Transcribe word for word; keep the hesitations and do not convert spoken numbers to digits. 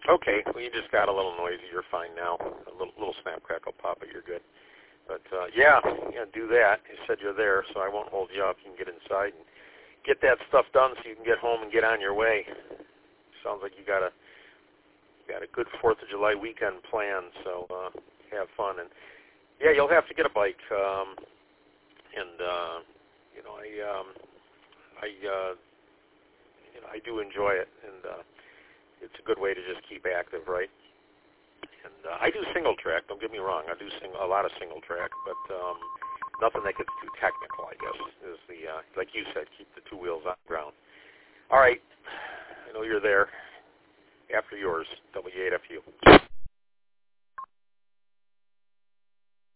Okay, well, you just got a little noisy. You're fine now. A little, little snap, crackle, pop, but you're good. But, uh, yeah, yeah, do that. You said you're there, so I won't hold you up. You can get inside and get that stuff done so you can get home and get on your way. Sounds like you got a got a good fourth of July weekend planned, so uh, have fun. And, yeah, you'll have to get a bike. Um, and, uh, you know, I, um, I, uh, you know, I do enjoy it, and uh, it's a good way to just keep active, right? And uh, I do single track. Don't get me wrong. I do sing a lot of single track, but um, nothing that gets too technical, I guess, is the, uh, like you said, keep the two wheels on the ground. All right. I know you're there. After yours, W eight F U.